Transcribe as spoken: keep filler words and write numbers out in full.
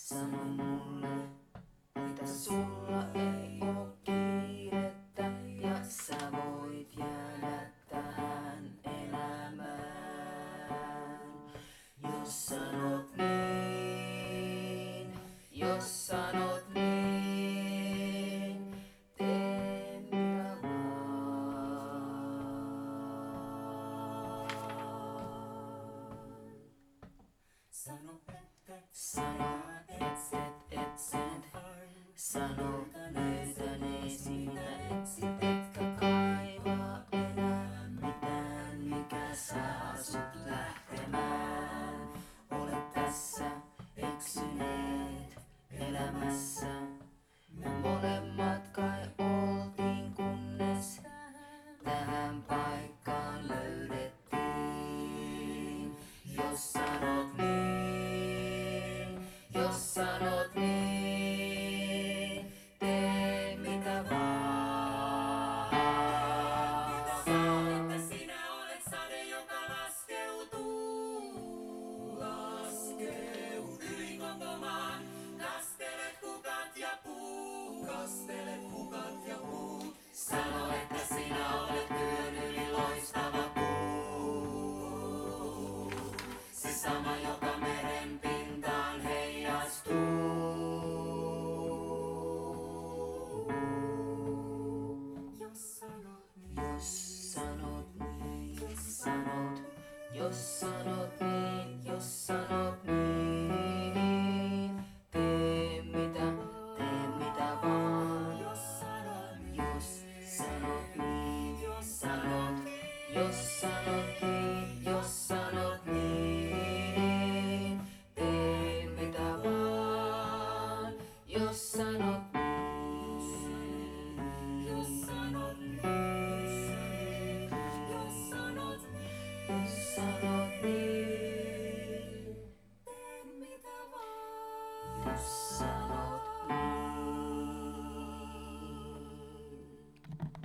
Sano mulle, mitä sulla ei oo kiirettä ja sä voit jäädä tähän elämään. Jos sanot niin, jos sanot niin, tee mitä vaan. Sano, sano, etset, etset, sano, löytäne sinä etsit, etkä kaivaa enää mitään, mikä saa sut lähtemään. Olet tässä eksyneet elämässä, me molemmat kai oltiin, kunnes tähän paikkaan löydettiin. Jos sanot niin, jos sanot niin, tee mitä vaan. Mitä sanot, että sinä olet sade, joka laskeutuu, laskeutuu yli koko maan. Kastelet kukat ja puut, kastelet kukat ja puut. Sano, että sinä olet työn yli loistava kuu, se sama, joka meren pintaan heijastuu. Jos sanot niin, jos sanot niin, jos sanot, jos sanot niin.